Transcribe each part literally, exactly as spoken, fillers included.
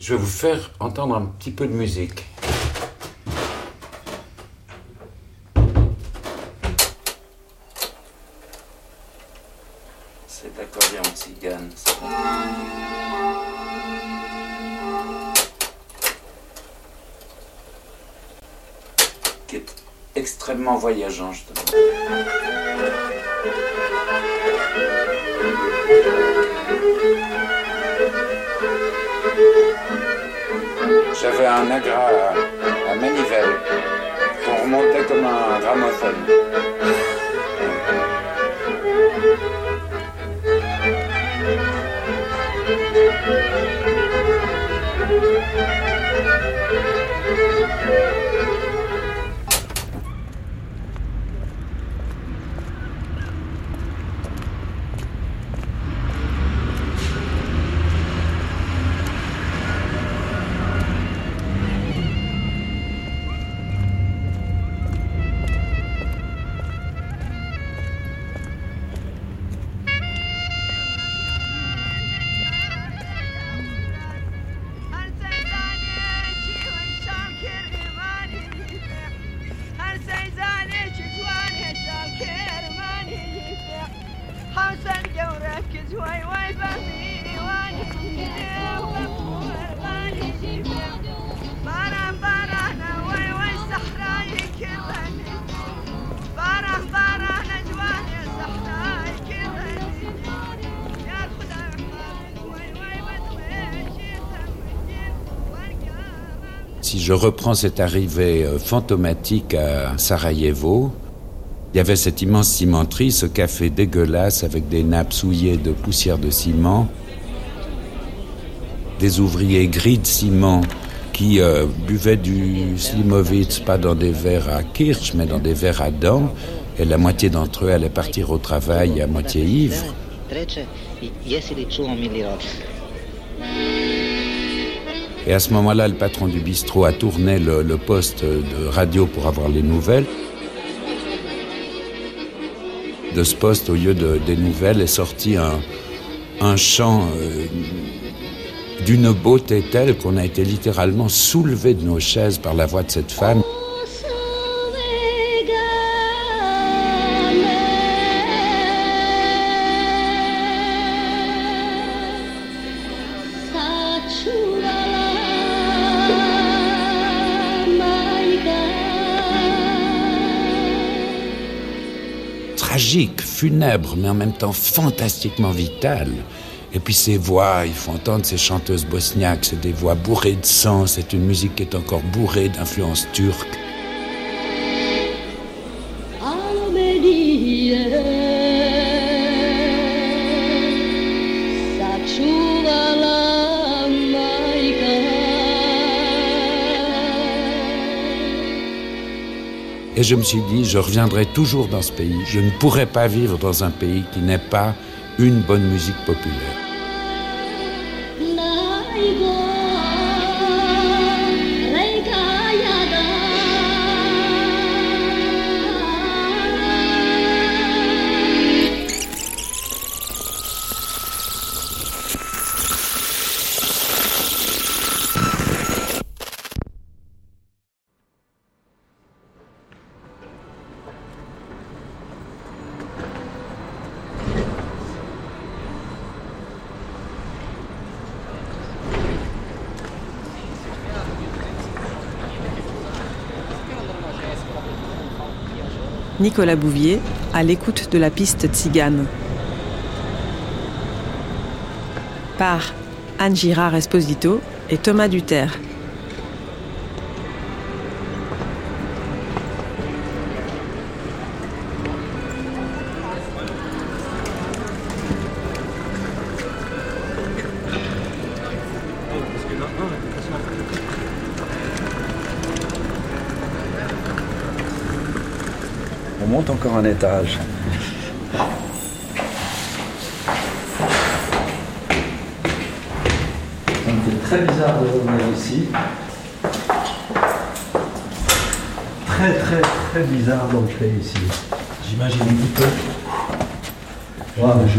Je vais vous faire entendre un petit peu de musique. Cet accordéon tzigane, c'est bon. Qui est extrêmement voyageant, justement. J'avais un agra à, à manivelle qu'on remontait comme un gramophone. Si je reprends cette arrivée fantomatique à Sarajevo, il y avait cette immense cimenterie, ce café dégueulasse avec des nappes souillées de poussière de ciment, des ouvriers gris de ciment qui euh, buvaient du Slimovitz, pas dans des verres à kirsch, mais dans des verres à dents, et la moitié d'entre eux allaient partir au travail à moitié ivres. Et à ce moment-là, le patron du bistrot a tourné le, le poste de radio pour avoir les nouvelles. De ce poste, au lieu de, des nouvelles, est sorti un, un chant euh, d'une beauté telle qu'on a été littéralement soulevé de nos chaises par la voix de cette femme. Tragique, funèbre, mais en même temps fantastiquement vitale. Et puis ces voix, il faut entendre ces chanteuses bosniaques, c'est des voix bourrées de sang, c'est une musique qui est encore bourrée d'influence turque. Et je me suis dit, je reviendrai toujours dans ce pays. Je ne pourrais pas vivre dans un pays qui n'ait pas une bonne musique populaire. Nicolas Bouvier, à l'écoute de la piste tzigane. Par Anne Girard Esposito et Thomas Duterre. On monte encore un étage. C'est très bizarre de revenir ici. Très très très bizarre d'entrer ici. J'imagine un petit peu. Wow, mais je...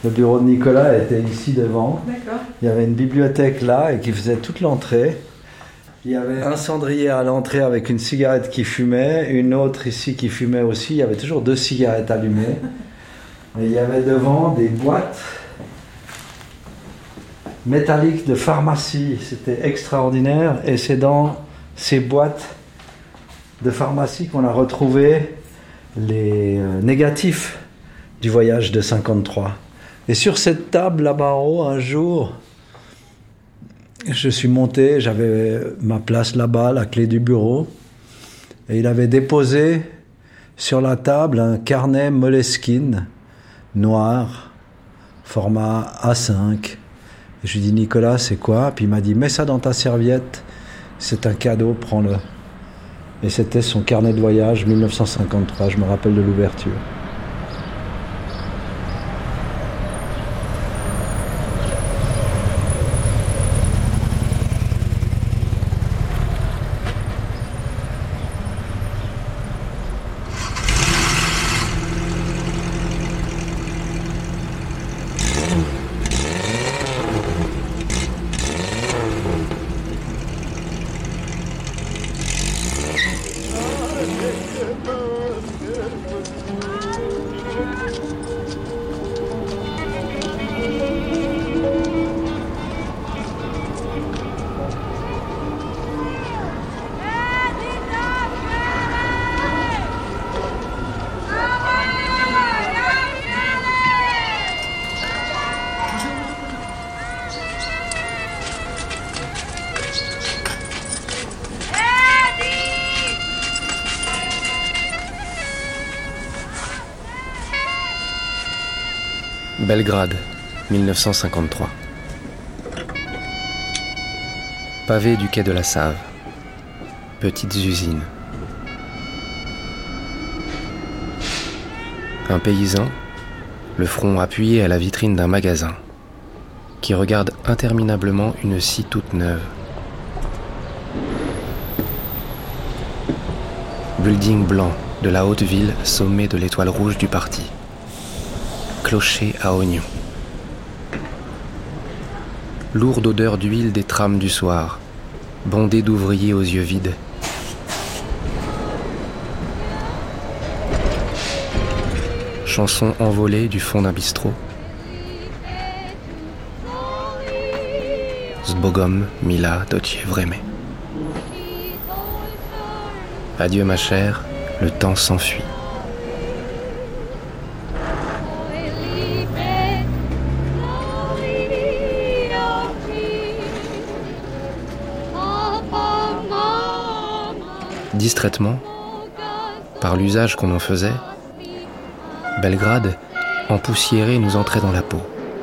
Le bureau de Nicolas était ici devant. D'accord. Il y avait une bibliothèque là et qui faisait toute l'entrée. Il y avait un cendrier à l'entrée avec une cigarette qui fumait, une autre ici qui fumait aussi. Il y avait toujours deux cigarettes allumées. Et il y avait devant des boîtes métalliques de pharmacie. C'était extraordinaire. Et c'est dans ces boîtes de pharmacie qu'on a retrouvé les négatifs du voyage de cinquante-trois. Et sur cette table là-bas en haut, un jour, je suis monté, j'avais ma place là-bas, la clé du bureau, et il avait déposé sur la table un carnet Moleskine noir, format A cinq. Et je lui ai dit, Nicolas, c'est quoi? Puis il m'a dit, mets ça dans ta serviette, c'est un cadeau, prends-le. Et c'était son carnet de voyage, mille neuf cent cinquante-trois, je me rappelle de l'ouverture. Belgrade, mille neuf cent cinquante-trois. Pavé du quai de la Save. Petites usines. Un paysan, le front appuyé à la vitrine d'un magasin, qui regarde interminablement une scie toute neuve. Building blanc de la haute ville, sommet de l'étoile rouge du parti. Clocher à oignons. Lourde odeur d'huile des trams du soir, bondée d'ouvriers aux yeux vides. Chanson envolée du fond d'un bistrot. Zbogom, Mila, Docie, Vreme. Adieu ma chère, le temps s'enfuit. Distraitement, par l'usage qu'on en faisait, Belgrade, empoussiéré, nous entrait dans la peau.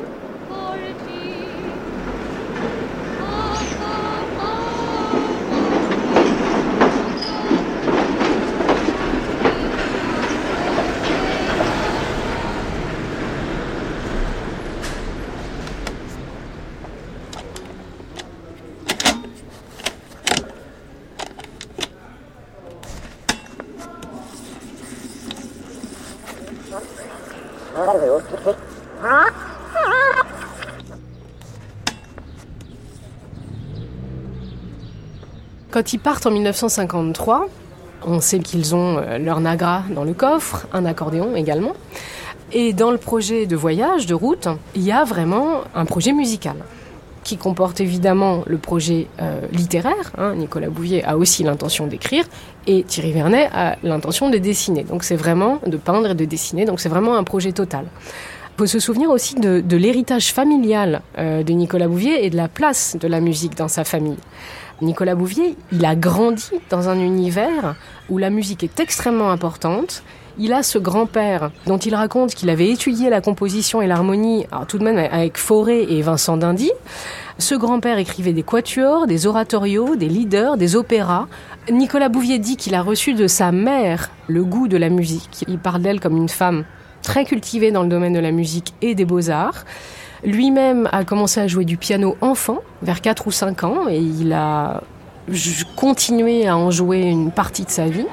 Quand ils partent en mille neuf cent cinquante-trois, on sait qu'ils ont leur nagra dans le coffre, un accordéon également. Et dans le projet de voyage, de route, il y a vraiment un projet musical qui comporte évidemment le projet euh, littéraire. Hein. Nicolas Bouvier a aussi l'intention d'écrire et Thierry Vernet a l'intention de dessiner. Donc c'est vraiment de peindre et de dessiner. Donc c'est vraiment un projet total. Il faut se souvenir aussi de, de l'héritage familial euh, de Nicolas Bouvier et de la place de la musique dans sa famille. Nicolas Bouvier, il a grandi dans un univers où la musique est extrêmement importante. Il a ce grand-père dont il raconte qu'il avait étudié la composition et l'harmonie, alors tout de même avec Fauré et Vincent d'Indy. Ce grand-père écrivait des quatuors, des oratorios, des leaders, des opéras. Nicolas Bouvier dit qu'il a reçu de sa mère le goût de la musique. Il parle d'elle comme une femme très cultivée dans le domaine de la musique et des beaux-arts. Lui-même a commencé à jouer du piano enfant, vers quatre ou cinq ans, et il a continué à en jouer une partie de sa vie.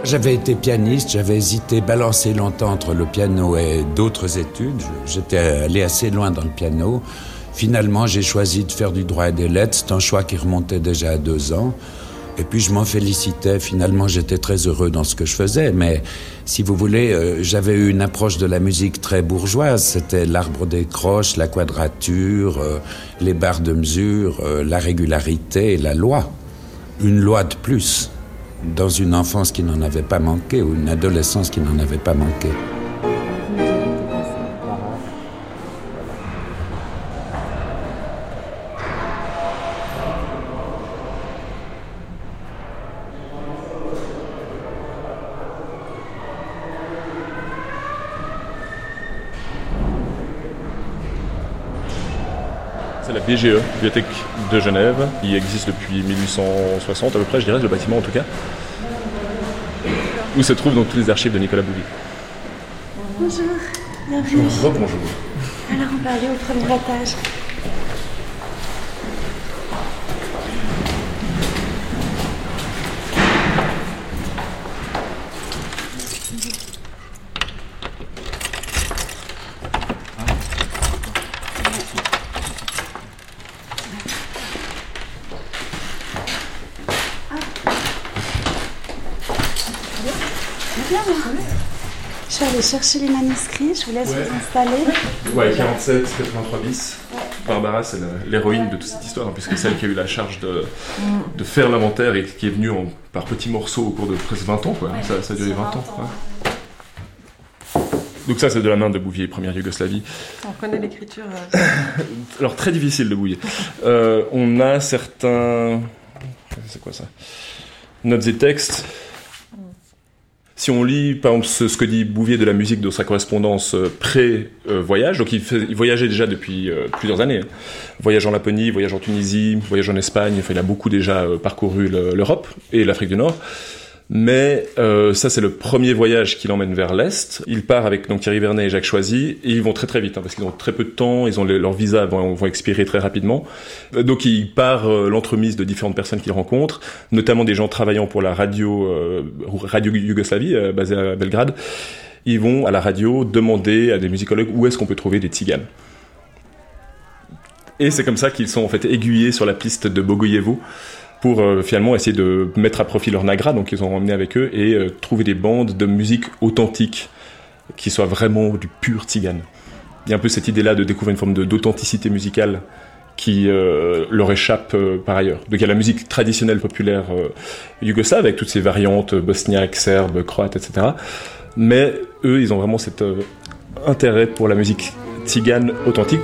J'avais été pianiste, j'avais hésité, balancé longtemps entre le piano et d'autres études. J'étais allé assez loin dans le piano. Finalement, j'ai choisi de faire du droit et des lettres. C'est un choix qui remontait déjà à deux ans. Et puis, je m'en félicitais. Finalement, j'étais très heureux dans ce que je faisais. Mais, si vous voulez, euh, j'avais eu une approche de la musique très bourgeoise. C'était l'arbre des croches, la quadrature, euh, les barres de mesure, euh, la régularité, la loi. Une loi de plus. Dans une enfance qui n'en avait pas manqué, ou une adolescence qui n'en avait pas manqué. C'est la B G E, Bibliothèque de Genève. Il existe depuis mille huit cent soixante à peu près, je dirais, le bâtiment en tout cas, où se trouvent donc toutes les archives de Nicolas Bouvier. Bonjour, bienvenue. Bonjour, bonjour. Alors on va aller au premier étage. Je vais aller chercher les manuscrits, je vous laisse ouais. vous installer. Ouais, quarante-sept, quatre-vingt-trois bis. Ouais. Barbara, c'est l'héroïne de toute cette histoire, hein, puisque c'est celle qui a eu la charge de, mm. de faire l'inventaire et qui est venue en, par petits morceaux au cours de presque vingt ans. Quoi. Ouais, ça, ça a duré vingt ans. Ouais. Donc ça, c'est de la main de Bouvier, première Yougoslavie. On connaît l'écriture. Euh... Alors, très difficile de Bouvier. Euh, on a certains... C'est quoi ça ? Notes et textes. Si on lit, par exemple, ce, ce que dit Bouvier de la musique de sa correspondance euh, pré-voyage, donc il, fait, il voyageait déjà depuis euh, plusieurs années. Hein. Voyage en Laponie, voyage en Tunisie, voyage en Espagne, enfin, il a beaucoup déjà euh, parcouru le, l'Europe et l'Afrique du Nord. Mais euh, ça, c'est le premier voyage qui l'emmène vers l'Est. Il part avec donc, Thierry Vernet et Jacques Choisy, et ils vont très très vite, hein, parce qu'ils ont très peu de temps, ils ont les, leurs visas vont, vont expirer très rapidement. Donc il part euh, l'entremise de différentes personnes qu'il rencontre, notamment des gens travaillant pour la radio, euh, Radio Yougoslavie, euh, basée à Belgrade. Ils vont à la radio demander à des musicologues où est-ce qu'on peut trouver des tziganes. Et c'est comme ça qu'ils sont en fait aiguillés sur la piste de Bogoyevo, pour euh, finalement essayer de mettre à profit leur nagra, donc ils ont emmené avec eux, et euh, trouver des bandes de musique authentique, qui soient vraiment du pur tzigane. Il y a un peu cette idée-là de découvrir une forme de, d'authenticité musicale qui euh, leur échappe euh, par ailleurs. Donc il y a la musique traditionnelle populaire euh, yougoslave, avec toutes ces variantes bosniaques, serbes, croates, et cetera. Mais eux, ils ont vraiment cet euh, intérêt pour la musique tzigane authentique.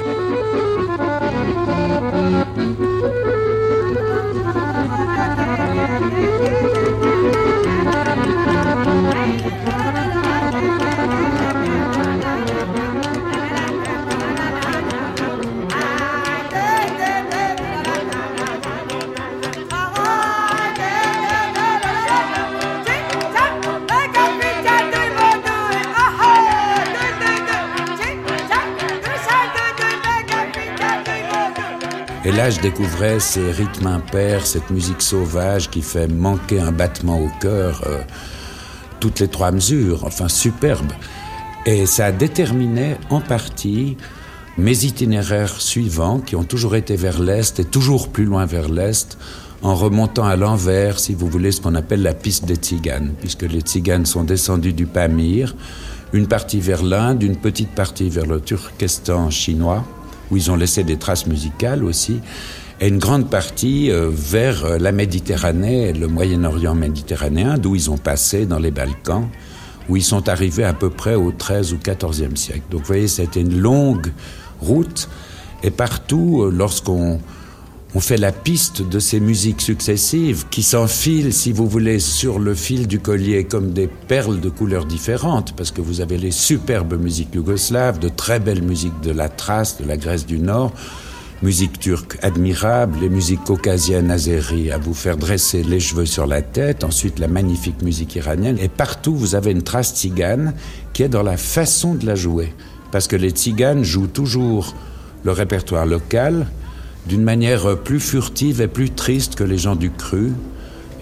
Et là, je découvrais ces rythmes impairs, cette musique sauvage qui fait manquer un battement au cœur, euh, toutes les trois mesures, enfin superbe. Et ça a déterminé en partie mes itinéraires suivants, qui ont toujours été vers l'Est et toujours plus loin vers l'Est, en remontant à l'envers, si vous voulez, ce qu'on appelle la piste des Tziganes, puisque les Tziganes sont descendus du Pamir, une partie vers l'Inde, une petite partie vers le Turkestan chinois, où ils ont laissé des traces musicales aussi, et une grande partie euh, vers euh, la Méditerranée, le Moyen-Orient méditerranéen, d'où ils ont passé dans les Balkans, où ils sont arrivés à peu près au treizième ou quatorzième siècle. Donc vous voyez, c'était une longue route, et partout, euh, lorsqu'on on fait la piste de ces musiques successives, qui s'enfilent, si vous voulez, sur le fil du collier, comme des perles de couleurs différentes, parce que vous avez les superbes musiques yougoslaves, de très belles musiques de la Thrace, de la Grèce du Nord, musique turque admirable, les musiques caucasiennes, azéries, à vous faire dresser les cheveux sur la tête, ensuite la magnifique musique iranienne, et partout vous avez une trace tzigane qui est dans la façon de la jouer, parce que les tziganes jouent toujours le répertoire local d'une manière plus furtive et plus triste que les gens du cru.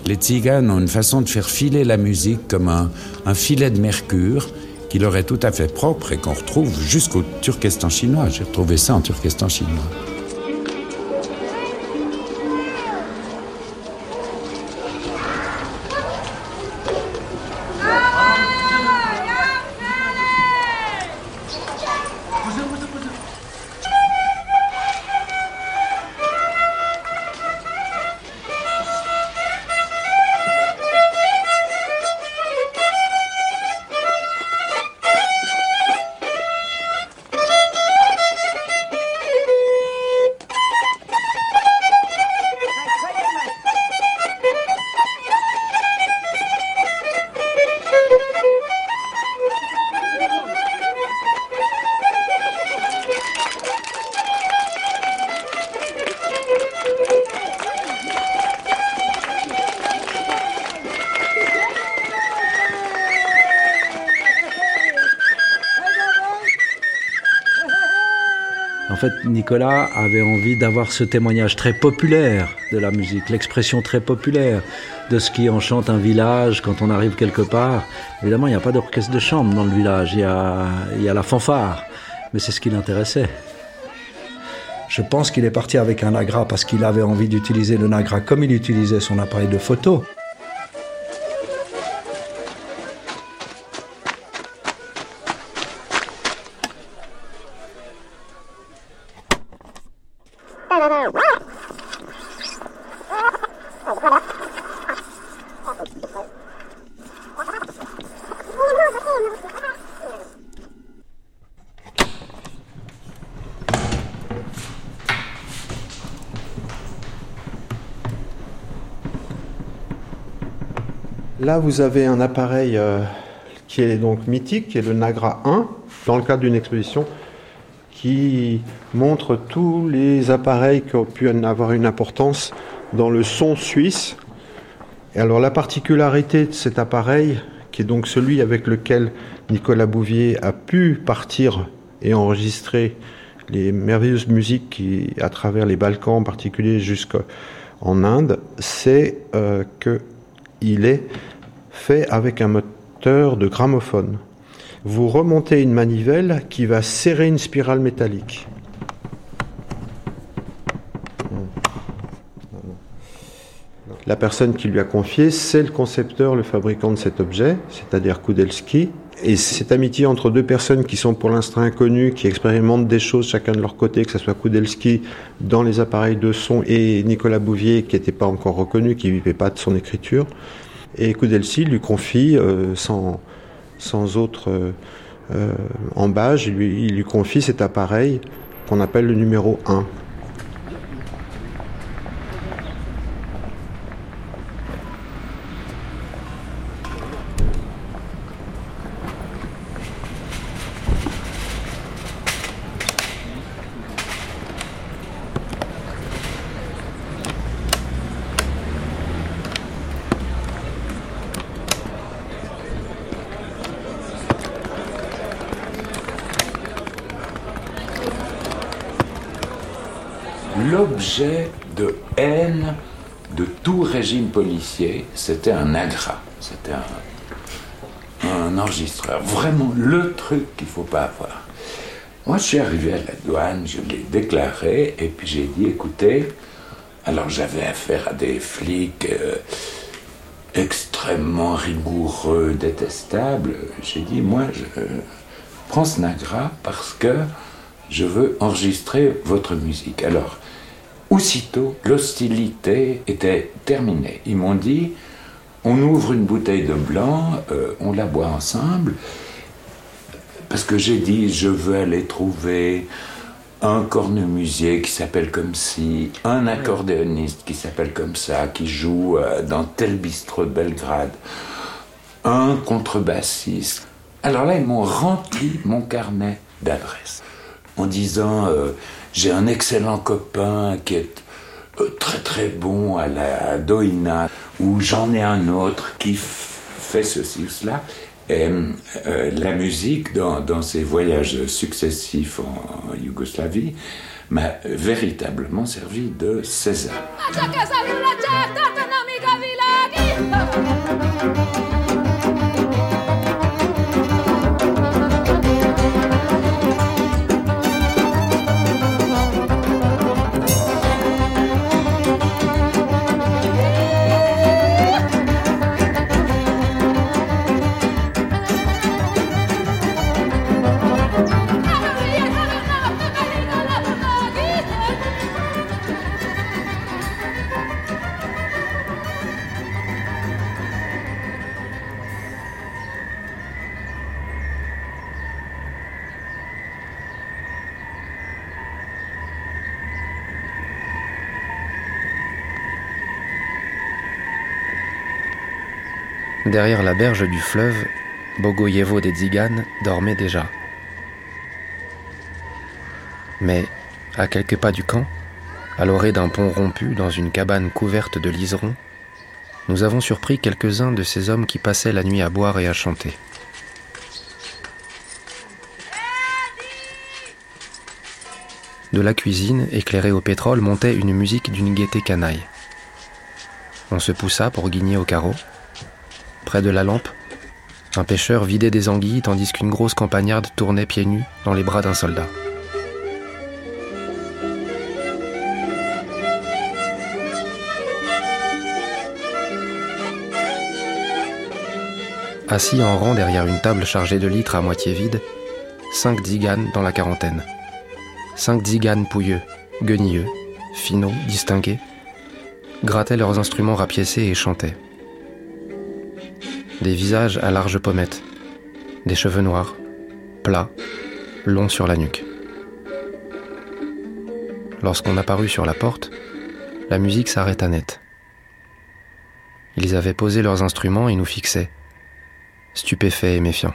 Les tziganes ont une façon de faire filer la musique comme un, un filet de mercure qui leur est tout à fait propre et qu'on retrouve jusqu'au Turkestan chinois. J'ai retrouvé ça en Turkestan chinois. En fait, Nicolas avait envie d'avoir ce témoignage très populaire de la musique, l'expression très populaire de ce qui enchante un village quand on arrive quelque part. Évidemment, il n'y a pas d'orchestre de chambre dans le village, il y a, il y a la fanfare, mais c'est ce qui l'intéressait. Je pense qu'il est parti avec un nagra parce qu'il avait envie d'utiliser le nagra comme il utilisait son appareil de photo. Là, vous avez un appareil euh, qui est donc mythique, qui est le Nagra un, dans le cadre d'une exposition qui montre tous les appareils qui ont pu avoir une importance dans le son suisse. Et alors, la particularité de cet appareil, qui est donc celui avec lequel Nicolas Bouvier a pu partir et enregistrer les merveilleuses musiques qui, à travers les Balkans en particulier jusqu'en Inde, c'est euh, qu'il est fait avec un moteur de gramophone. Vous remontez une manivelle qui va serrer une spirale métallique. La personne qui lui a confié, c'est le concepteur, le fabricant de cet objet, c'est-à-dire Kudelski. Et cette amitié entre deux personnes qui sont pour l'instant inconnues, qui expérimentent des choses chacun de leur côté, que ce soit Kudelski dans les appareils de son et Nicolas Bouvier qui n'était pas encore reconnu, qui ne vivait pas de son écriture. Et Kudelski lui confie, euh, sans, sans autre euh, euh, embâge, il lui, il lui confie cet appareil qu'on appelle le numéro un. L'objet de haine de tout régime policier, c'était un nagra, c'était un, un enregistreur, vraiment le truc qu'il ne faut pas avoir. Moi, je suis arrivé à la douane, je l'ai déclaré, et puis j'ai dit, écoutez, alors j'avais affaire à des flics euh, extrêmement rigoureux, détestables. J'ai dit, moi, je euh, prends ce nagra parce que je veux enregistrer votre musique. Alors, aussitôt, l'hostilité était terminée. Ils m'ont dit, on ouvre une bouteille de blanc, euh, on la boit ensemble, parce que j'ai dit, je veux aller trouver un cornemusier qui s'appelle comme ci, un accordéoniste qui s'appelle comme ça, qui joue euh, dans tel bistrot de Belgrade, un contrebassiste. Alors là, ils m'ont rempli mon carnet d'adresses en disant euh, j'ai un excellent copain qui est euh, très très bon à la doïna, ou j'en ai un autre qui f- fait ceci ou cela. Et euh, la musique, dans, dans ses voyages successifs en, en Yougoslavie, m'a véritablement servi de sésame. Derrière la berge du fleuve, Bogojevo des Tziganes dormait déjà. Mais, à quelques pas du camp, à l'orée d'un pont rompu dans une cabane couverte de liserons, nous avons surpris quelques-uns de ces hommes qui passaient la nuit à boire et à chanter. De la cuisine, éclairée au pétrole, montait une musique d'une gaieté canaille. On se poussa pour guigner au carreau. Près de la lampe, un pêcheur vidait des anguilles tandis qu'une grosse campagnarde tournait pieds nus dans les bras d'un soldat. Assis en rang derrière une table chargée de litres à moitié vide, cinq tziganes dans la quarantaine. Cinq tziganes pouilleux, guenilleux, finauds, distingués, grattaient leurs instruments rapiécés et chantaient. Des visages à larges pommettes, des cheveux noirs, plats, longs sur la nuque. Lorsqu'on apparut sur la porte, la musique s'arrêta net. Ils avaient posé leurs instruments et nous fixaient, stupéfaits et méfiants.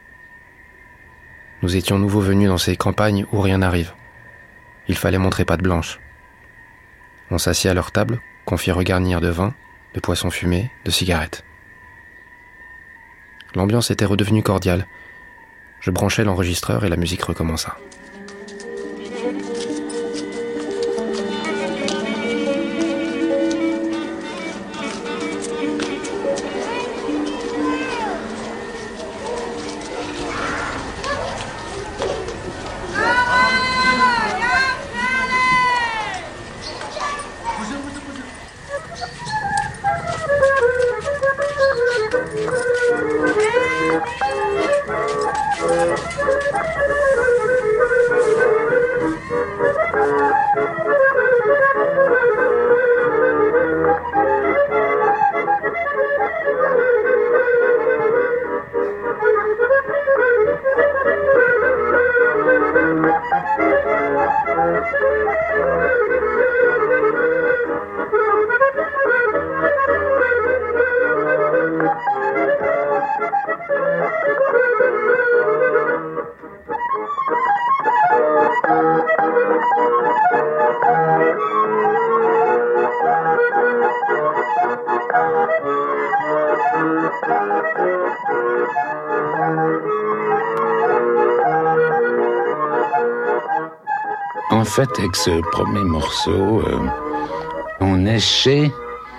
Nous étions nouveaux venus dans ces campagnes où rien n'arrive. Il fallait montrer patte blanche. On s'assit à leur table, qu'on fit regarnir de vin, de poissons fumés, de cigarettes. L'ambiance était redevenue cordiale. Je branchai l'enregistreur et la musique recommença. En fait, avec ce premier morceau, euh, on est chez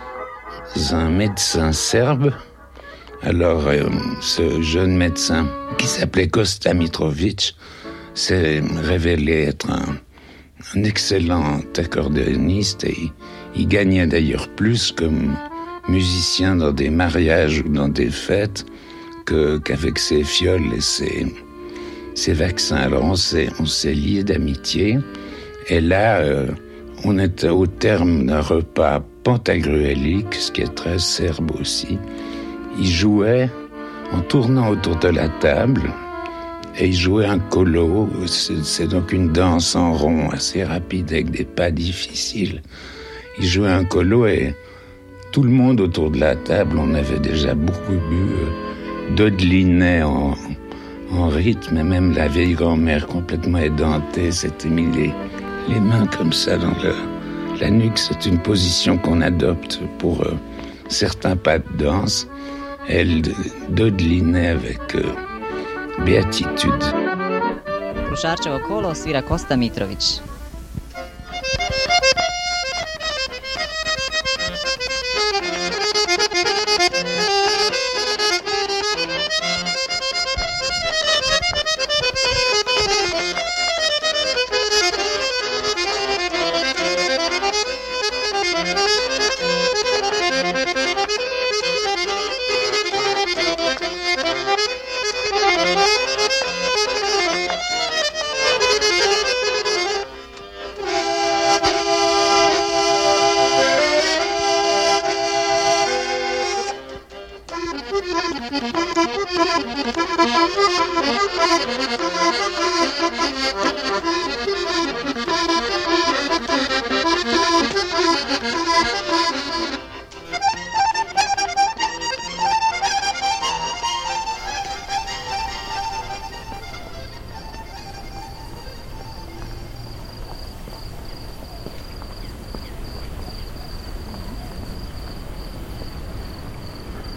un médecin serbe. Alors, euh, ce jeune médecin qui s'appelait Kosta Mitrovic s'est révélé être un, un excellent accordéoniste et il, il gagnait d'ailleurs plus comme musicien dans des mariages ou dans des fêtes que, qu'avec ses fioles et ses, ses vaccins. Alors, on s'est, on s'est liés d'amitié. Et là, euh, on était au terme d'un repas pantagruélique, ce qui est très serbe aussi. Il jouait en tournant autour de la table, et il jouait un kolo. C'est, c'est donc une danse en rond assez rapide avec des pas difficiles. Il jouait un kolo et tout le monde autour de la table, on avait déjà beaucoup bu, euh, dodelinait en, en rythme, et même la vieille grand-mère complètement édentée s'était mis les Les mains comme ça dans le, la nuque, c'est une position qu'on adopte pour euh, certains pas de danse. Elle dodelinait avec euh, béatitude. Krušarčevo kolo svira Kosta Mitrović.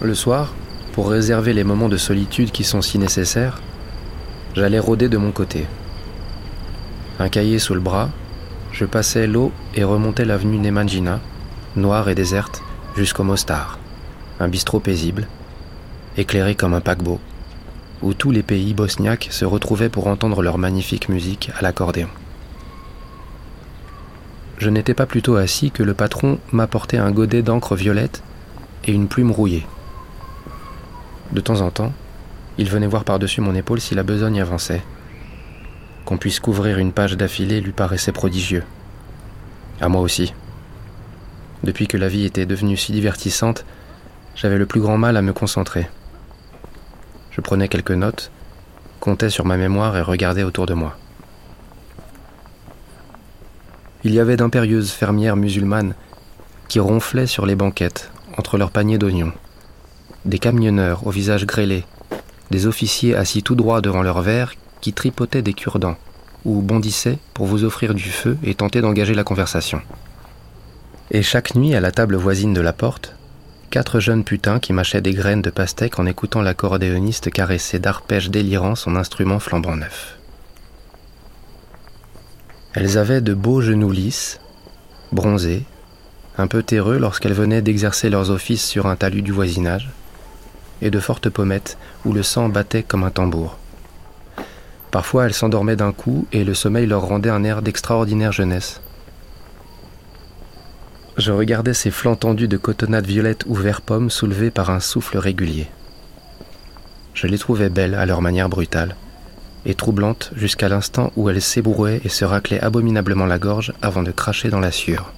Le soir, pour réserver les moments de solitude qui sont si nécessaires, j'allais rôder de mon côté. Un cahier sous le bras, je passais l'eau et remontais l'avenue Nemanjina, noire et déserte, jusqu'au Mostar, un bistrot paisible, éclairé comme un paquebot, où tous les pays bosniaques se retrouvaient pour entendre leur magnifique musique à l'accordéon. Je n'étais pas plutôt assis que le patron m'apportait un godet d'encre violette et une plume rouillée. De temps en temps, il venait voir par-dessus mon épaule si la besogne avançait. Qu'on puisse couvrir une page d'affilée lui paraissait prodigieux. À moi aussi. Depuis que la vie était devenue si divertissante, j'avais le plus grand mal à me concentrer. Je prenais quelques notes, comptais sur ma mémoire et regardais autour de moi. Il y avait d'impérieuses fermières musulmanes qui ronflaient sur les banquettes entre leurs paniers d'oignons. Des camionneurs au visage grêlé, des officiers assis tout droit devant leur verre qui tripotaient des cure-dents ou bondissaient pour vous offrir du feu et tenter d'engager la conversation. Et chaque nuit, à la table voisine de la porte, quatre jeunes putains qui mâchaient des graines de pastèque en écoutant l'accordéoniste caresser d'arpèges délirants son instrument flambant neuf. Elles avaient de beaux genoux lisses, bronzés, un peu terreux lorsqu'elles venaient d'exercer leurs offices sur un talus du voisinage, et de fortes pommettes où le sang battait comme un tambour. Parfois, elles s'endormaient d'un coup et le sommeil leur rendait un air d'extraordinaire jeunesse. Je regardais ces flancs tendus de cotonnade violette ou vert pomme soulevés par un souffle régulier. Je les trouvais belles à leur manière brutale, et troublantes jusqu'à l'instant où elles s'ébrouaient et se raclaient abominablement la gorge avant de cracher dans la sueur.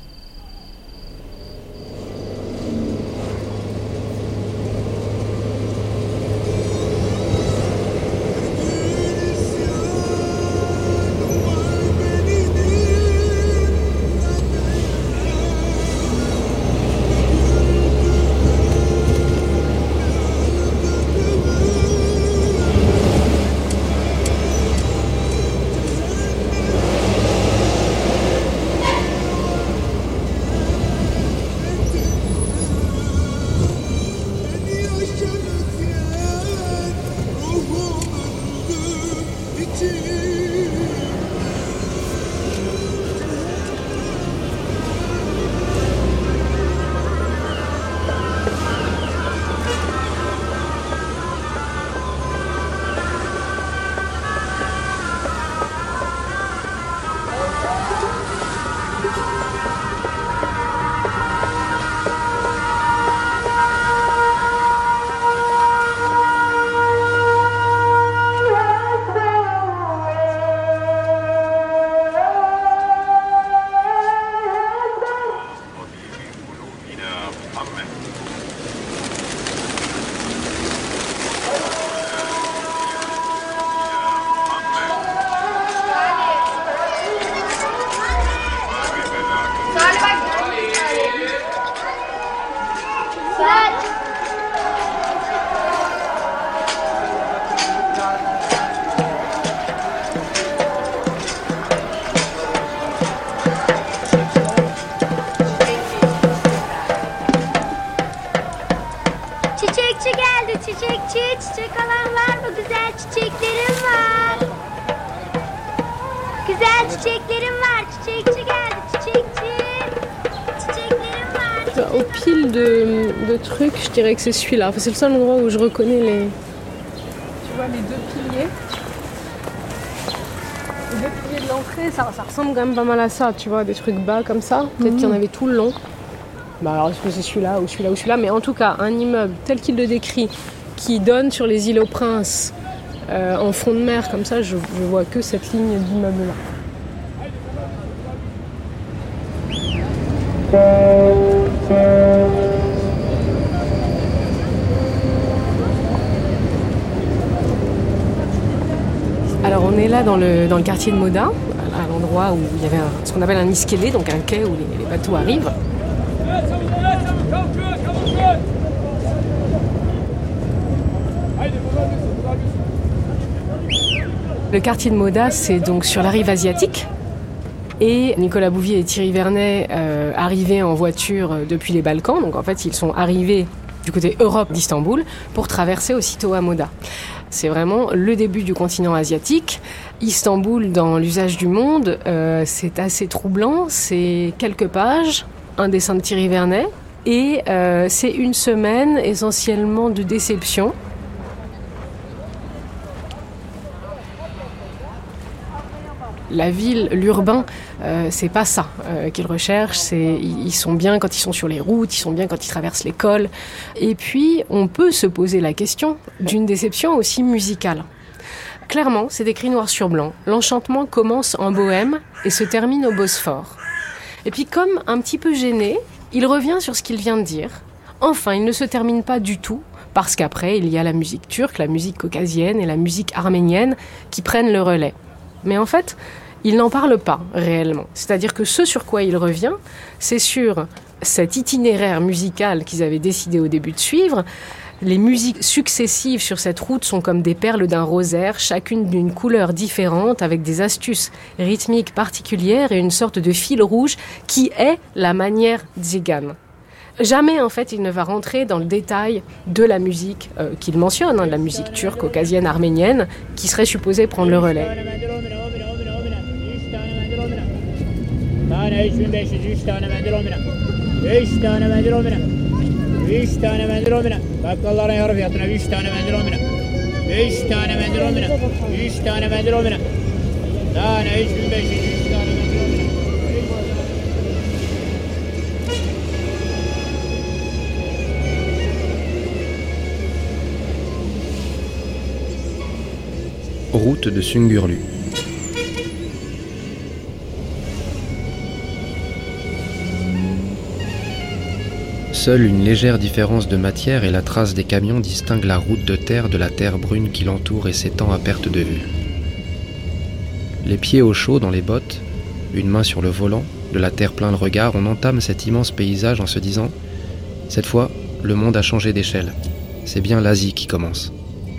Au pile de, de trucs, je dirais que c'est celui-là. Enfin, c'est le seul endroit où je reconnais les... Tu vois, les deux piliers. Les deux piliers de l'entrée, ça, ça ressemble quand même pas mal à ça, tu vois, des trucs bas comme ça. Peut-être mmh. qu'il y en avait tout le long. Bah alors, est-ce que c'est celui-là ou celui-là ou celui-là? Mais en tout cas, un immeuble tel qu'il le décrit, qui donne sur les îles aux Princes, euh, en fond de mer, comme ça, je, je vois que cette ligne d'immeuble-là. Alors on est là dans le, dans le quartier de Moda, à l'endroit où il y avait un, ce qu'on appelle un iskélé, donc un quai où les, les bateaux arrivent. Le quartier de Moda, c'est donc sur la rive asiatique. Et Nicolas Bouvier et Thierry Vernet euh, arrivaient en voiture depuis les Balkans. Donc en fait, ils sont arrivés du côté Europe d'Istanbul, pour traverser aussitôt à Moda. C'est vraiment le début du continent asiatique. Istanbul, dans l'usage du monde, euh, c'est assez troublant. C'est quelques pages, un dessin de Thierry Vernet, et euh, c'est une semaine essentiellement de déception. La ville, l'urbain, euh, c'est pas ça euh, qu'ils recherchent. C'est, ils sont bien quand ils sont sur les routes, ils sont bien quand ils traversent l'école. Et puis, on peut se poser la question d'une déception aussi musicale. Clairement, c'est écrit noir sur blanc. L'enchantement commence en Bohème et se termine au Bosphore. Et puis, comme un petit peu gêné, il revient sur ce qu'il vient de dire. Enfin, il ne se termine pas du tout, parce qu'après, il y a la musique turque, la musique caucasienne et la musique arménienne qui prennent le relais. Mais en fait, il n'en parle pas réellement. C'est-à-dire que ce sur quoi il revient, c'est sur cet itinéraire musical qu'ils avaient décidé au début de suivre. Les musiques successives sur cette route sont comme des perles d'un rosaire, chacune d'une couleur différente, avec des astuces rythmiques particulières et une sorte de fil rouge qui est la manière tzigane. Jamais, en fait, il ne va rentrer dans le détail de la musique euh, qu'il mentionne, hein, de la musique turque, caucasienne, arménienne, qui serait supposée prendre le relais. Route de Sungurlu. Seule une légère différence de matière et la trace des camions distingue la route de terre de la terre brune qui l'entoure et s'étend à perte de vue. Les pieds au chaud dans les bottes, une main sur le volant, de la terre plein le regard, on entame cet immense paysage en se disant « Cette fois, le monde a changé d'échelle. C'est bien l'Asie qui commence. »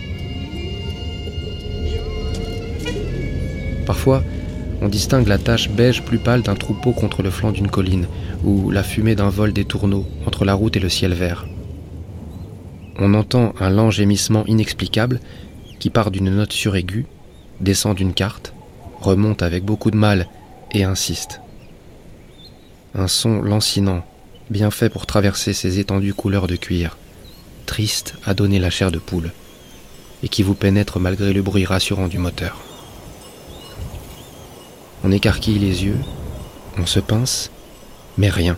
Parfois, on distingue la tache beige plus pâle d'un troupeau contre le flanc d'une colline, ou la fumée d'un vol des tourneaux entre la route et le ciel vert. On entend un lent gémissement inexplicable qui part d'une note suraiguë, descend d'une carte, remonte avec beaucoup de mal et insiste. Un son lancinant, bien fait pour traverser ces étendues couleurs de cuir, triste à donner la chair de poule, et qui vous pénètre malgré le bruit rassurant du moteur. On écarquille les yeux, on se pince, mais rien.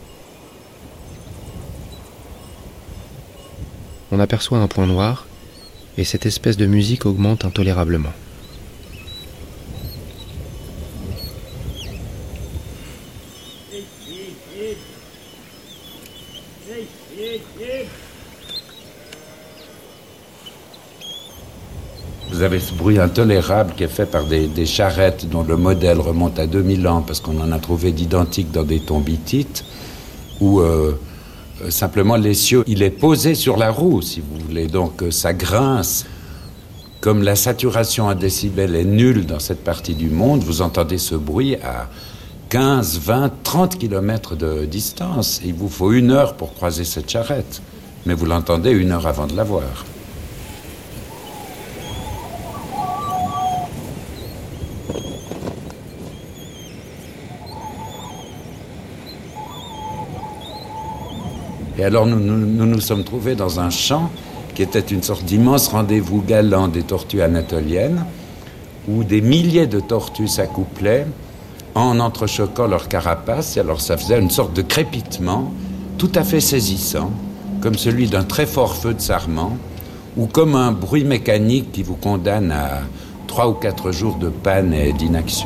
On aperçoit un point noir, et cette espèce de musique augmente intolérablement. Vous avez ce bruit intolérable qui est fait par des, des charrettes dont le modèle remonte à deux mille ans parce qu'on en a trouvé d'identiques dans des tombitites où euh, simplement l'essieu, il est posé sur la roue, si vous voulez. Donc ça grince. Comme la saturation en décibels est nulle dans cette partie du monde, vous entendez ce bruit à quinze, vingt, trente kilomètres de distance. Il vous faut une heure pour croiser cette charrette. Mais vous l'entendez une heure avant de la voir. Et alors nous nous, nous nous sommes trouvés dans un champ qui était une sorte d'immense rendez-vous galant des tortues anatoliennes, où des milliers de tortues s'accouplaient en entrechoquant leurs carapaces, et alors ça faisait une sorte de crépitement tout à fait saisissant, comme celui d'un très fort feu de sarment, ou comme un bruit mécanique qui vous condamne à trois ou quatre jours de panne et d'inaction.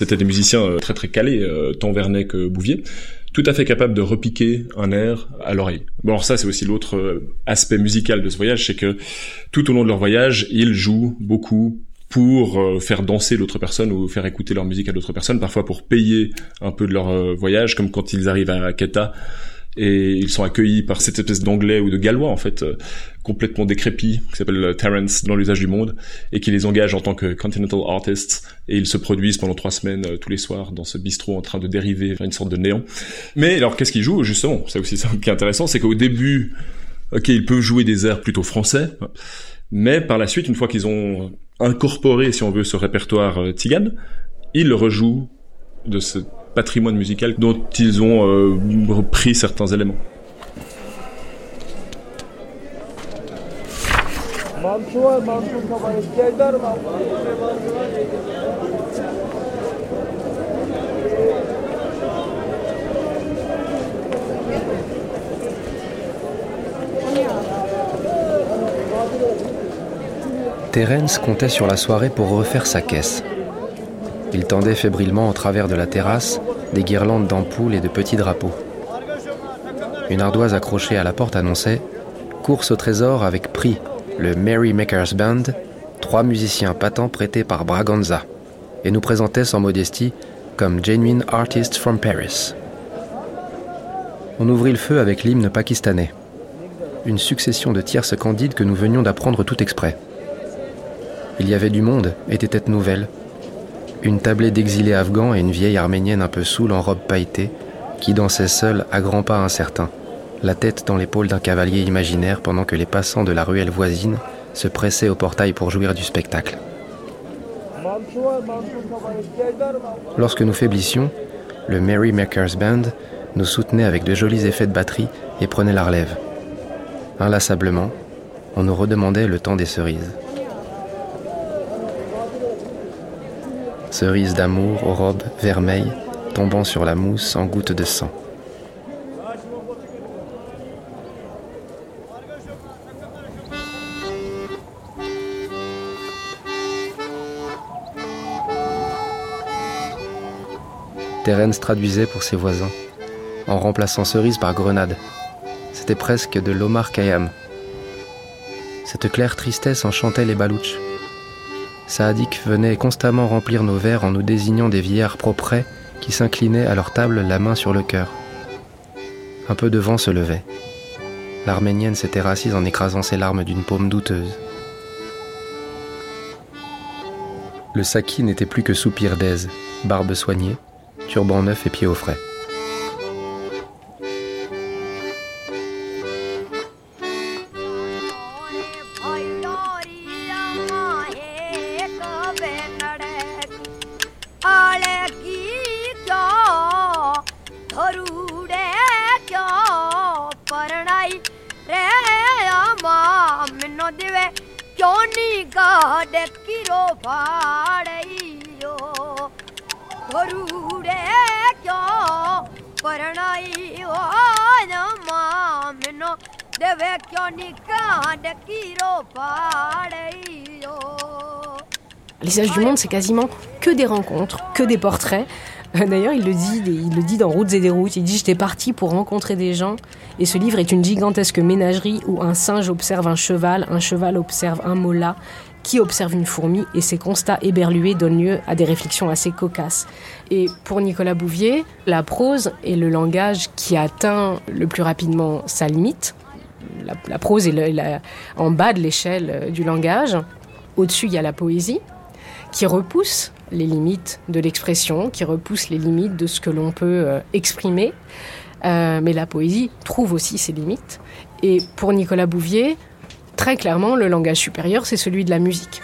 C'était des musiciens très très calés, euh, tant Vernet que Bouvier, tout à fait capables de repiquer un air à l'oreille. Bon, alors ça, c'est aussi l'autre aspect musical de ce voyage, c'est que tout au long de leur voyage, ils jouent beaucoup pour euh, faire danser l'autre personne ou faire écouter leur musique à d'autres personnes, parfois pour payer un peu de leur euh, voyage, comme quand ils arrivent à Quetta et ils sont accueillis par cette espèce d'anglais ou de gallois en fait euh, complètement décrépit qui s'appelle Terence dans l'usage du monde et qui les engage en tant que continental artists et ils se produisent pendant trois semaines euh, tous les soirs dans ce bistrot en train de dériver vers une sorte de néant. Mais alors qu'est-ce qu'ils jouent justement? C'est aussi ça qui est intéressant, c'est qu'au début, ok, ils peuvent jouer des airs plutôt français, mais par la suite, une fois qu'ils ont incorporé, si on veut, ce répertoire euh, tzigane, ils le rejouent de ce patrimoine musical dont ils ont euh, repris certains éléments. Terence comptait sur la soirée pour refaire sa caisse. Il tendait fébrilement au travers de la terrasse des guirlandes d'ampoules et de petits drapeaux. Une ardoise accrochée à la porte annonçait « Course au trésor avec prix, le Merry Makers Band, trois musiciens patents prêtés par Braganza » et nous présentait sans modestie comme « Genuine Artists from Paris ». On ouvrit le feu avec l'hymne pakistanais, une succession de tierces candides que nous venions d'apprendre tout exprès. Il y avait du monde et des têtes nouvelles. Une tablée d'exilés afghans et une vieille arménienne un peu saoule en robe pailletée qui dansait seule à grands pas incertains, la tête dans l'épaule d'un cavalier imaginaire pendant que les passants de la ruelle voisine se pressaient au portail pour jouir du spectacle. Lorsque nous faiblissions, le Merry Makers Band nous soutenait avec de jolis effets de batterie et prenait la relève. Inlassablement, on nous redemandait le temps des cerises. Cerises d'amour aux robes vermeilles tombant sur la mousse en gouttes de sang. Terence traduisait pour ses voisins, en remplaçant cerise par grenade. C'était presque de l'Omar Khayyam. Cette claire tristesse enchantait les Baloutches. Saadik venait constamment remplir nos verres en nous désignant des vieillards proprets qui s'inclinaient à leur table la main sur le cœur. Un peu de vent se levait. L'Arménienne s'était rassise en écrasant ses larmes d'une paume douteuse. Le Saki n'était plus que soupir d'aise, barbe soignée, turban neuf et pieds au frais. Les Âges du Monde, c'est quasiment que des rencontres, que des portraits. D'ailleurs, il le dit, il le dit dans Routes et des routes. Il dit « J'étais parti pour rencontrer des gens ». Et ce livre est une gigantesque ménagerie où un singe observe un cheval, un cheval observe un mola, qui observe une fourmi, et ces constats éberlués donnent lieu à des réflexions assez cocasses. Et pour Nicolas Bouvier, la prose est le langage qui atteint le plus rapidement sa limite. La, la prose est le, la, en bas de l'échelle du langage. Au-dessus, il y a la poésie, qui repousse les limites de l'expression, qui repousse les limites de ce que l'on peut euh, exprimer. Euh, mais la poésie trouve aussi ses limites. Et pour Nicolas Bouvier, très clairement, le langage supérieur, c'est celui de la musique.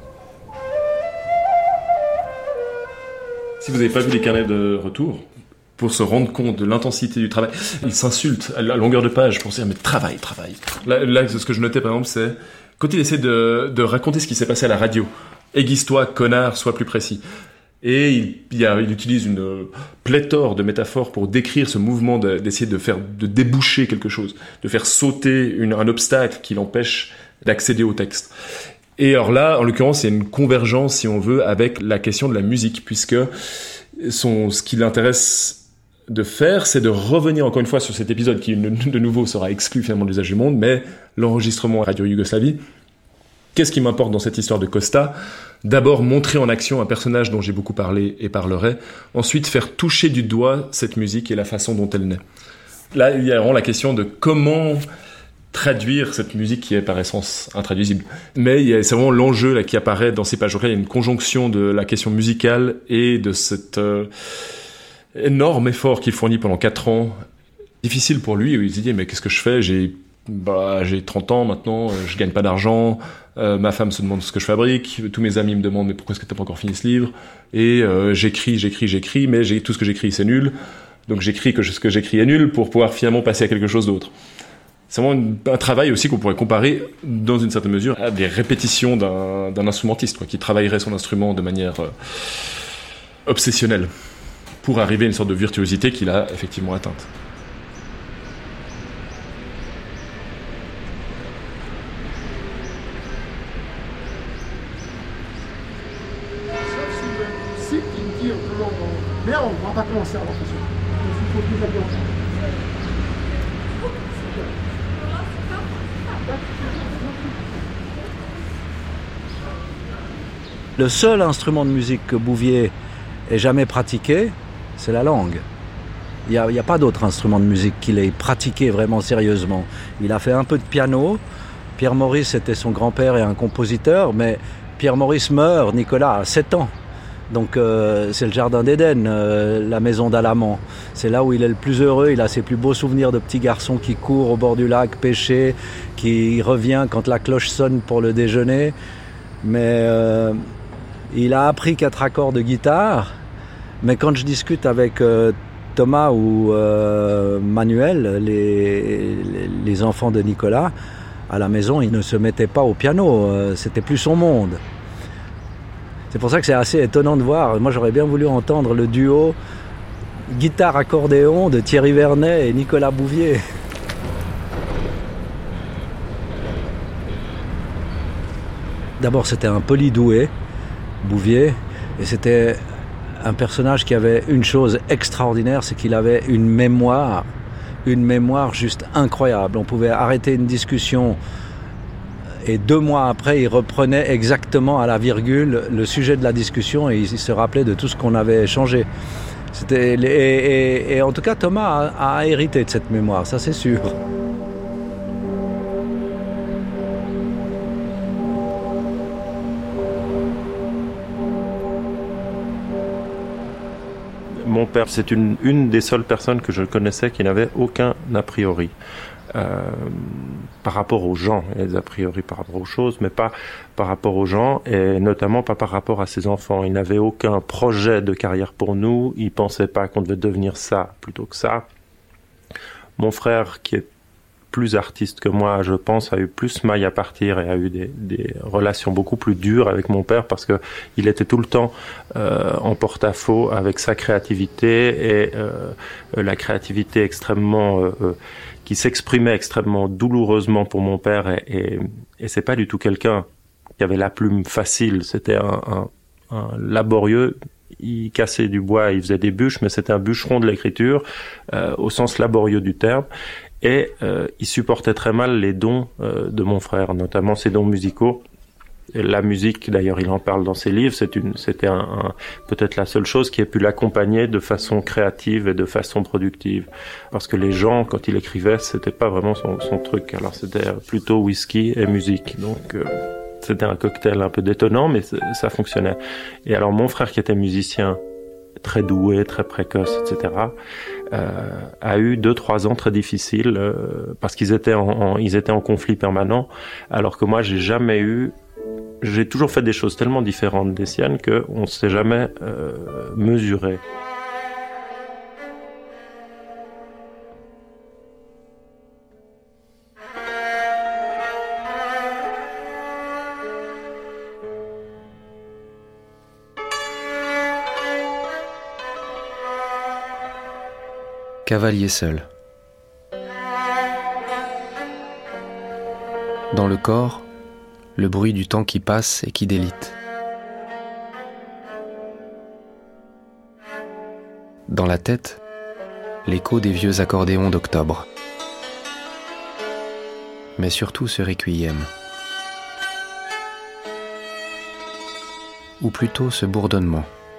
Si vous n'avez pas vu les carnets de retour, pour se rendre compte de l'intensité du travail. Ils s'insultent à la longueur de page pour se dire mais travail, travail. Là, là ce que je notais par exemple, c'est quand il essaie de, de raconter ce qui s'est passé à la radio. Aiguise-toi, connard, sois plus précis. Et il, il, y a, il utilise une pléthore de métaphores pour décrire ce mouvement de, d'essayer de faire, de déboucher quelque chose, de faire sauter une, un obstacle qui l'empêche d'accéder au texte. Et alors là, en l'occurrence, il y a une convergence, si on veut, avec la question de la musique, puisque son, ce qui l'intéresse de faire, c'est de revenir encore une fois sur cet épisode qui, de nouveau, sera exclu finalement de l'usage du monde, mais l'enregistrement à Radio Yougoslavie. Qu'est-ce qui m'importe dans cette histoire de Costa ? D'abord, montrer en action un personnage dont j'ai beaucoup parlé et parlerai. Ensuite, faire toucher du doigt cette musique et la façon dont elle naît. Là, il y a vraiment la question de comment traduire cette musique qui est par essence intraduisible. Mais il y a, c'est vraiment l'enjeu là, qui apparaît dans ces pages. Donc là, il y a une conjonction de la question musicale et de cet euh, énorme effort qu'il fournit pendant quatre ans. Difficile pour lui, où il se dit « mais qu'est-ce que je fais ? J'ai, bah, j'ai trente ans maintenant, je gagne pas d'argent. » Euh, ma femme se demande ce que je fabrique, tous mes amis me demandent mais pourquoi est-ce que t'as pas encore fini ce livre, et euh, j'écris, j'écris, j'écris, mais j'ai, tout ce que j'écris c'est nul, donc j'écris que ce que j'écris est nul pour pouvoir finalement passer à quelque chose d'autre. C'est vraiment une, un travail aussi qu'on pourrait comparer dans une certaine mesure à des répétitions d'un, d'un instrumentiste quoi, qui travaillerait son instrument de manière euh, obsessionnelle pour arriver à une sorte de virtuosité qu'il a effectivement atteinte. Mais on ne va pas commencer à avoir ça. Il faut plus aller ensemble. Le seul instrument de musique que Bouvier ait jamais pratiqué, c'est la langue. Il n'y a, il y a pas d'autre instrument de musique qu'il ait pratiqué vraiment sérieusement. Il a fait un peu de piano. Pierre Maurice était son grand-père et un compositeur, mais Pierre Maurice meurt, Nicolas, à sept ans. Donc euh, c'est le jardin d'Éden, euh, la maison d'Alamand. C'est là où il est le plus heureux, il a ses plus beaux souvenirs de petit garçon qui court au bord du lac, pêcher, qui revient quand la cloche sonne pour le déjeuner. Mais euh, il a appris quatre accords de guitare, mais quand je discute avec euh, Thomas ou euh, Manuel, les, les, les enfants de Nicolas, à la maison, ils ne se mettaient pas au piano, euh, c'était plus son monde. C'est pour ça que c'est assez étonnant de voir. Moi, j'aurais bien voulu entendre le duo guitare-accordéon de Thierry Vernet et Nicolas Bouvier. D'abord, c'était un polydoué, Bouvier, et c'était un personnage qui avait une chose extraordinaire, c'est qu'il avait une mémoire, une mémoire juste incroyable. On pouvait arrêter une discussion et deux mois après, il reprenait exactement à la virgule le sujet de la discussion et il se rappelait de tout ce qu'on avait échangé. C'était, et, et, et en tout cas, Thomas a, a hérité de cette mémoire, ça c'est sûr. Mon père, c'est une, une des seules personnes que je connaissais qui n'avait aucun a priori. Euh, par rapport aux gens, et a priori par rapport aux choses, mais pas par rapport aux gens, et notamment pas par rapport à ses enfants. Il n'avait aucun projet de carrière pour nous, il pensait pas qu'on devait devenir ça plutôt que ça. Mon frère, qui est plus artiste que moi, je pense, a eu plus maille à partir et a eu des, des relations beaucoup plus dures avec mon père parce que il était tout le temps euh, en porte-à-faux avec sa créativité et euh, la créativité extrêmement euh, euh, qui s'exprimait extrêmement douloureusement pour mon père et, et, et c'est pas du tout quelqu'un qui avait la plume facile, c'était un, un, un laborieux. Il cassait du bois, il faisait des bûches, mais c'était un bûcheron de l'écriture euh, au sens laborieux du terme. Et euh, il supportait très mal les dons euh, de mon frère, notamment ses dons musicaux. Et la musique, d'ailleurs, il en parle dans ses livres. C'est une, c'était un, un, peut-être la seule chose qui ait pu l'accompagner de façon créative et de façon productive. Parce que les gens, quand il écrivait, c'était pas vraiment son, son truc. Alors c'était plutôt whisky et musique. Donc euh, c'était un cocktail un peu détonnant, mais ça fonctionnait. Et alors mon frère, qui était musicien, très doué, très précoce, et cetera, euh, a eu deux, trois ans très difficiles euh, parce qu'ils étaient en, en, ils étaient en conflit permanent, alors que moi, j'ai jamais eu, j'ai toujours fait des choses tellement différentes des siennes qu'on ne s'est jamais euh, mesuré. Cavalier seul. Dans le corps, le bruit du temps qui passe et qui délite. Dans la tête, l'écho des vieux accordéons d'octobre. Mais surtout ce requiem. Ou plutôt ce bourdonnement.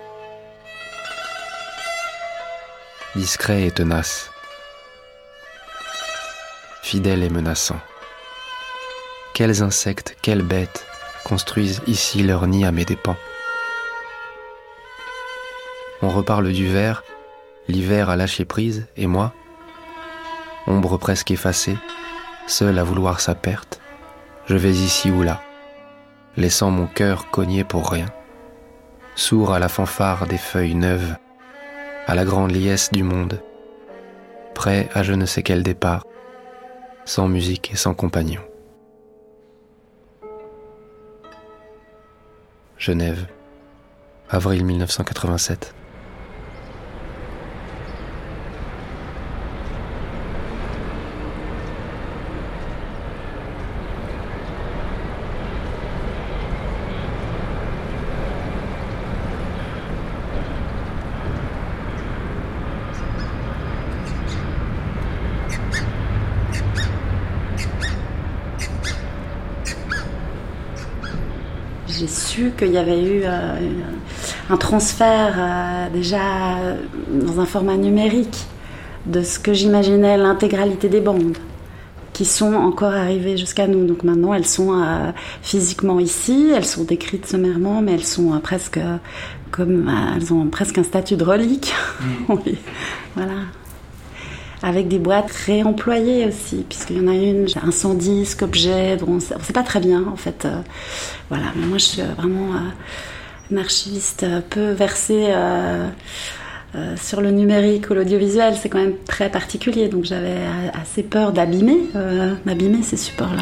Discret et tenace. Fidèle et menaçant. Quels insectes, quelles bêtes construisent ici leur nid à mes dépens. On reparle du verre, l'hiver a lâché prise, et moi, ombre presque effacée, seul à vouloir sa perte, je vais ici ou là, laissant mon cœur cogner pour rien, sourd à la fanfare des feuilles neuves, à la grande liesse du monde, prêt à je ne sais quel départ, sans musique et sans compagnon. Genève, avril mille neuf cent quatre-vingt-sept. J'ai su qu'il y avait eu euh, un transfert euh, déjà dans un format numérique de ce que j'imaginais l'intégralité des bandes qui sont encore arrivées jusqu'à nous. Donc maintenant, elles sont euh, physiquement ici, elles sont décrites sommairement, mais elles sont euh, presque euh, comme euh, elles ont presque un statut de relique. Mmh. Oui, voilà. Avec des boîtes réemployées aussi, puisqu'il y en a une, un cent disques, objets, dont on ne sait pas très bien, en fait. Euh, voilà, mais moi, je suis vraiment euh, une archiviste peu versée euh, euh, sur le numérique ou l'audiovisuel. C'est quand même très particulier, donc j'avais assez peur d'abîmer, euh, d'abîmer ces supports-là.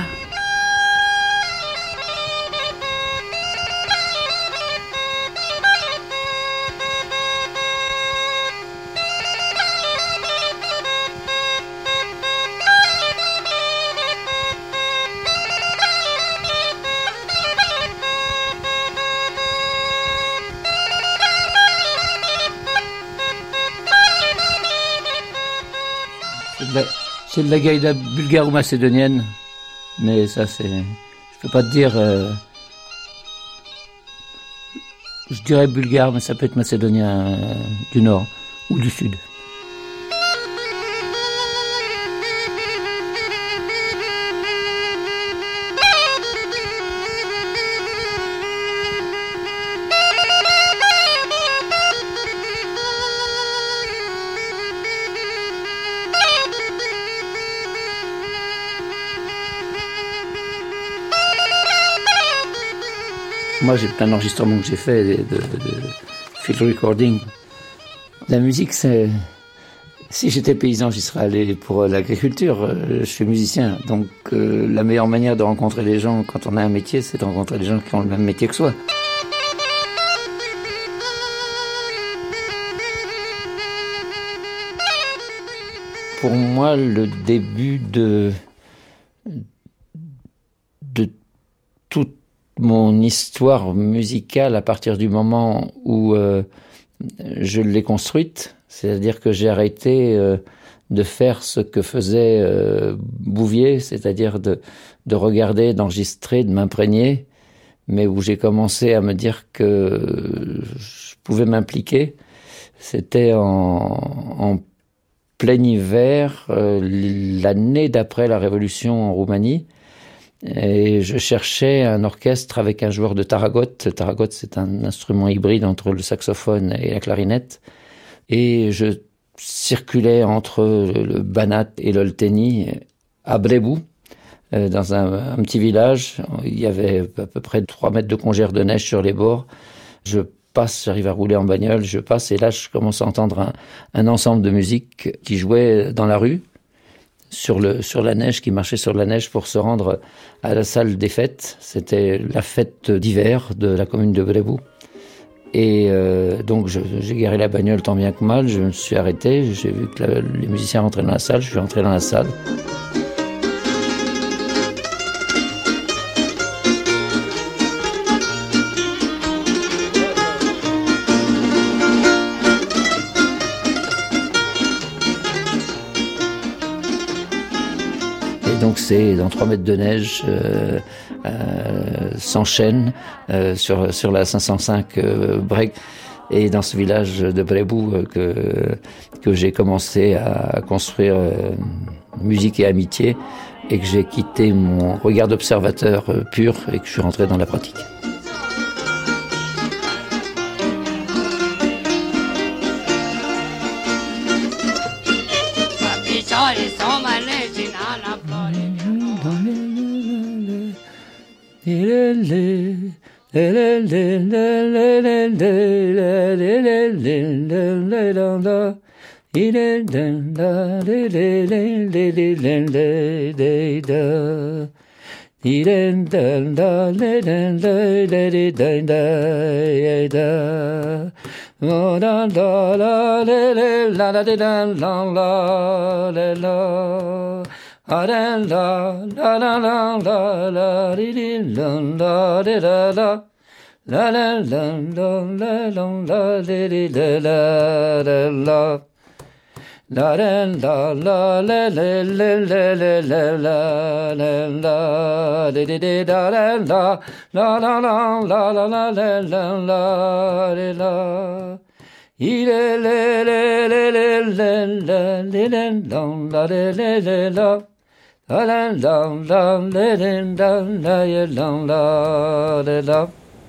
C'est de la gaïda bulgare ou macédonienne, mais ça c'est... Je peux pas te dire... Euh, je dirais bulgare, mais ça peut être macédonien euh, du nord ou du sud. Moi, j'ai plein d'enregistrements que j'ai fait, de, de, de field recording. La musique, c'est... Si j'étais paysan, j'y serais allé pour l'agriculture. Je suis musicien, donc euh, la meilleure manière de rencontrer les gens quand on a un métier, c'est de rencontrer des gens qui ont le même métier que soi. Pour moi, le début de... de toute mon histoire musicale à partir du moment où euh, je l'ai construite, c'est-à-dire que j'ai arrêté euh, de faire ce que faisait euh, Bouvier, c'est-à-dire de, de regarder, d'enregistrer, de m'imprégner, mais où j'ai commencé à me dire que je pouvais m'impliquer. C'était en, en plein hiver, euh, l'année d'après la Révolution en Roumanie. Et je cherchais un orchestre avec un joueur de taragotte. Le taragotte, c'est un instrument hybride entre le saxophone et la clarinette. Et je circulais entre le Banat et l'Olteni à Brebou, dans un, un petit village. Il y avait à peu près trois mètres de congère de neige sur les bords. Je passe, j'arrive à rouler en bagnole, je passe et là, je commence à entendre un, un ensemble de musique qui jouait dans la rue. Sur, le, sur la neige, qui marchait sur la neige pour se rendre à la salle des fêtes. C'était la fête d'hiver de la commune de Brebou. Et euh, donc je, j'ai garé la bagnole tant bien que mal, je me suis arrêté, j'ai vu que la, les musiciens rentraient dans la salle, je suis rentré dans la salle. Donc c'est dans trois mètres de neige, euh, euh, s'enchaîne euh, sur sur la cinq cent cinq euh, break, et dans ce village de Brebou euh, que que j'ai commencé à construire euh, musique et amitié, et que j'ai quitté mon regard d'observateur euh, pur et que je suis rentré dans la pratique. La la la la la la la la di di la la di la la la la la la la la la di di la la la la la la la la la la la la la la la la di di di da la la la la la la la la la la la di la ile le le le le le le le le la le le le la la la la la la la la la la la.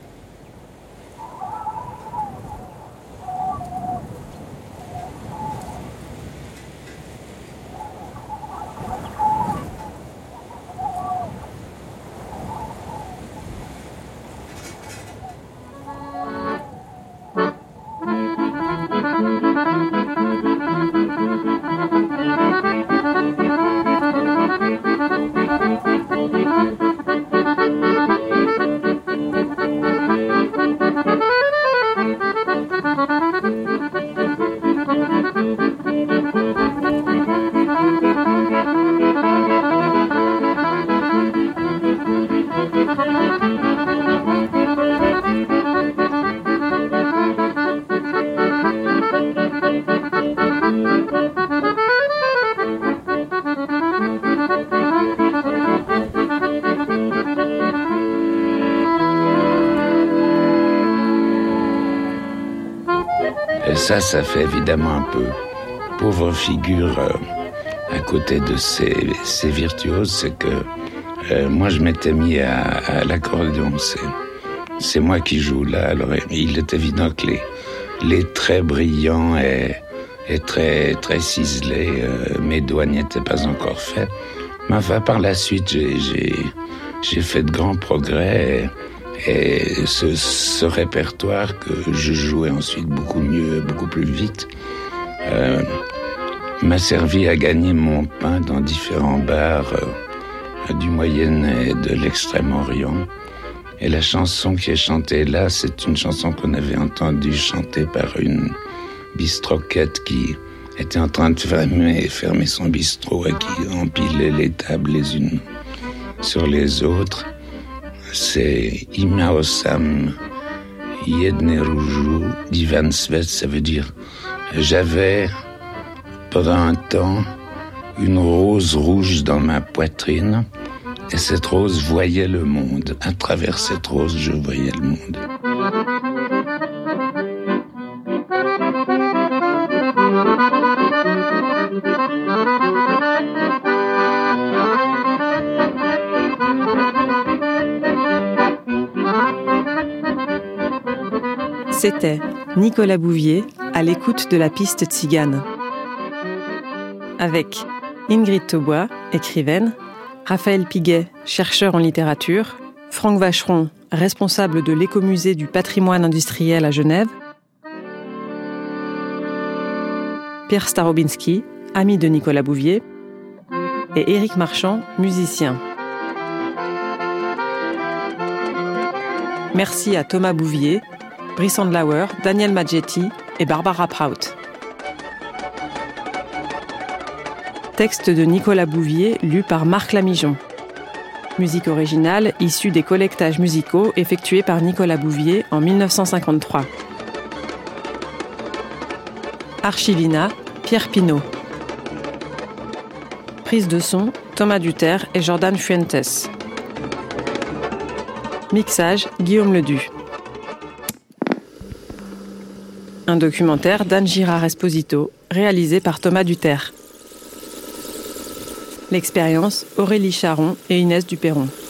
Et ça, ça fait évidemment un peu pauvre figure euh, à côté de ces, ces virtuoses, c'est que euh, moi je m'étais mis à, à l'accordéon, c'est, c'est moi qui joue là, alors il est évident que les, les traits brillants et, et très, très ciselés, euh, mes doigts n'y étaient pas encore faits, mais enfin par la suite j'ai, j'ai, j'ai fait de grands progrès. Et, Et ce, ce répertoire que je jouais ensuite beaucoup mieux, beaucoup plus vite, euh, m'a servi à gagner mon pain dans différents bars euh, du Moyen et de l'Extrême-Orient. Et la chanson qui est chantée là, c'est une chanson qu'on avait entendue chanter par une bistroquette qui était en train de fermer, fermer son bistrot et qui empilait les tables les unes sur les autres. C'est Imaosam Jedne Ruju d'Ivan Svet, ça veut dire j'avais pendant un temps une rose rouge dans ma poitrine et cette rose voyait le monde. À travers cette rose, je voyais le monde. C'était Nicolas Bouvier à l'écoute de la piste tzigane. Avec Ingrid Taubois, écrivaine, Raphaël Piguet, chercheur en littérature, Franck Vacheron, responsable de l'écomusée du patrimoine industriel à Genève, Pierre Starobinski, ami de Nicolas Bouvier, et Éric Marchand, musicien. Merci à Thomas Bouvier, Brice Andlauer, Daniel Maggetti et Barbara Prout. Texte de Nicolas Bouvier, lu par Marc Lamijon. Musique originale issue des collectages musicaux effectués par Nicolas Bouvier en dix-neuf cent cinquante-trois. Archivina, Pierre Pinault. Prise de son, Thomas Duterre et Jordan Fuentes. Mixage, Guillaume Ledu. Un documentaire d'Anne Girard Esposito, réalisé par Thomas Duterre. L'expérience, Aurélie Charon et Inès Duperron.